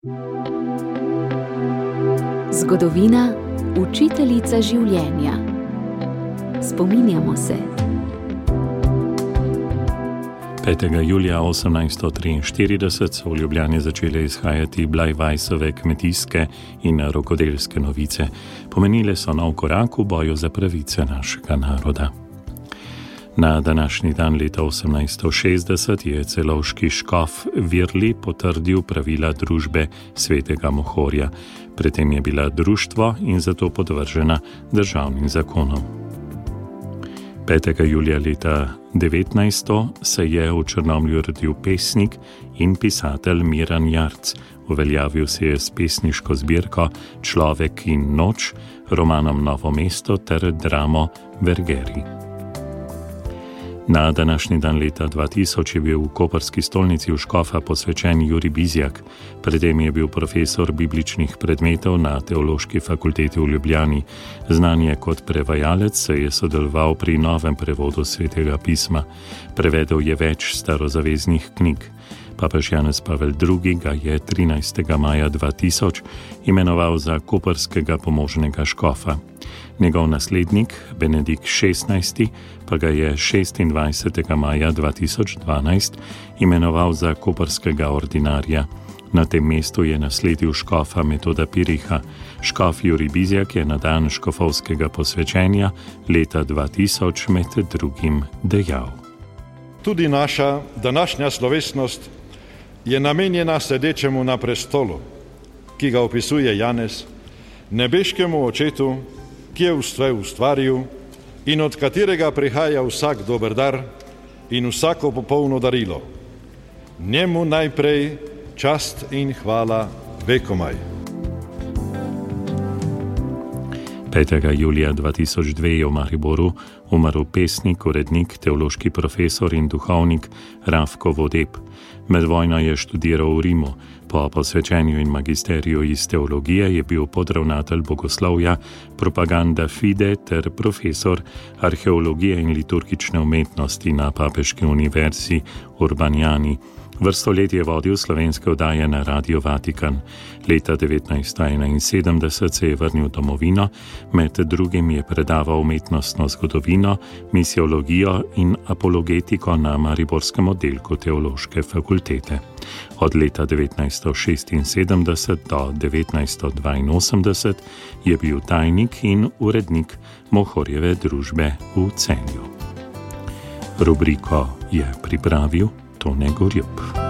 Zgodovina, učiteljica življenja. Spominjamo se. 5. julija 1843 so v Ljubljani začele izhajati Blajvajsove kmetijske in rokodelske novice. Pomenile so nov korak v boju za pravice našega naroda. Na današnji dan leta 1860 je celovški škof Virli potrdil pravila družbe Svetega Mohorja. Predtem je bila društvo in zato podvržena državnim zakonom. 5. julija leta 1900 se je v Črnomlju rodil pesnik in pisatelj Miran Jarc. Uveljavil se je s pesniško zbirko Človek in noč, romanom Novo mesto ter dramo Vergeri. Na današnji dan leta 2000 je bil v koprski stolnici v Škofa posvečen Jurij Bizjak. Predtem je bil profesor bibličnih predmetov na Teološki fakulteti v Ljubljani. Znan je kot prevajalec, se je sodeloval pri novem prevodu Svetega pisma. Prevedel je več starozaveznih knjig. Papež Janez Pavel II. Ga je 13. maja 2000 imenoval za koprskega pomožnega škofa. Njegov naslednik, Benedikt XVI., pa ga je 26. maja 2012 imenoval za koprskega ordinarja. Na tem mestu je nasledil škofa Metoda Piriha. Škof Jurij Bizjak je na dan škofovskega posvečenja leta 2000 med drugim dejal. Tudi naša današnja slovesnost je namenjena sedečemu na prestolu, ki ga opisuje Janez, nebeškemu očetu, ki je vse ustvaril in od katerega prihaja vsak dober dar in vsako popolno darilo. Njemu najprej čast in hvala vekomaj. 5. julija 2002 je v Mariboru umrl pesnik, urednik, teološki profesor in duhovnik Rafko Vodeb. Med vojno je študiral v Rimu. Po posvečenju in magisteriju iz teologije je bil podravnatelj bogoslovja, propaganda fide ter profesor arheologije in liturgične umetnosti na Papeški univerzi Urbaniani. Vrsto let je vodil slovenske oddaje na Radio Vatikan. Leta 1971 se je vrnil v domovino, med drugim je predaval umetnostno zgodovino, misiologijo in apologetiko na mariborskem oddelku Teološke fakultete. Od leta 1976 do 1982 je bil tajnik in urednik Mohorjeve družbe v Celju. Rubriko je pripravil Tone Gorjup.